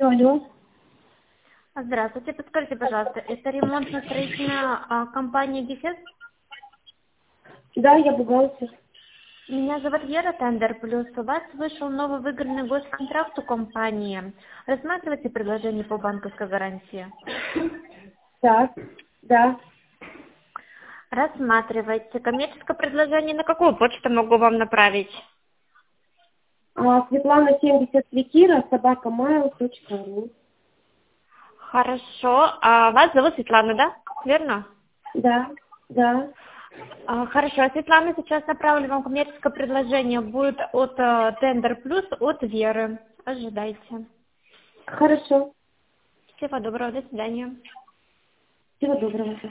алло. Здравствуйте, подскажите, пожалуйста, это ремонтно-строительная компания «Гефест»? Да, я бухгалтер. Меня зовут Вера, Тендер Плюс. У вас вышел новый выгодный госконтракт у компании. Рассматривайте предложение по банковской гарантии? Так, да. Рассматривайте. Коммерческое предложение на какую почту могу вам направить? Светлана 73 Кира, @mail.ru. Хорошо. А вас зовут Светлана, да? Верно? Да, да. Хорошо. Светлана, сейчас направлю вам коммерческое предложение. Будет от Тендер Плюс, от Веры. Ожидайте. Хорошо. Всего доброго. До свидания. Всего доброго.